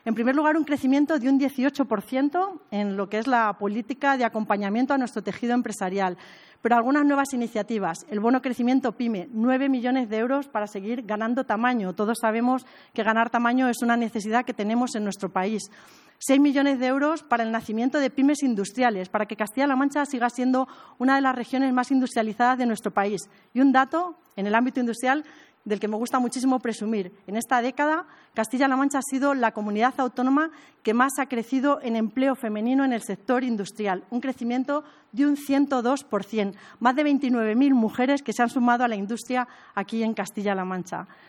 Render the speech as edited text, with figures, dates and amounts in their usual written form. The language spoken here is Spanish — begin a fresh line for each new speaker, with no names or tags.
En primer lugar, un crecimiento de un 18% en lo que es la política de acompañamiento a nuestro tejido empresarial, pero algunas nuevas iniciativas. El bono crecimiento PYME, 9 millones de euros para seguir ganando tamaño. Todos sabemos que ganar tamaño es una necesidad que tenemos en nuestro país. 6 millones de euros para el nacimiento de pymes industriales, para que Castilla-La Mancha siga siendo una de las regiones más industrializadas de nuestro país. Y un dato en el ámbito industrial del que me gusta muchísimo presumir. En esta década, Castilla-La Mancha ha sido la comunidad autónoma que más ha crecido en empleo femenino en el sector industrial, un crecimiento de un 102%, más de 29.000 mujeres que se han sumado a la industria aquí en Castilla-La Mancha.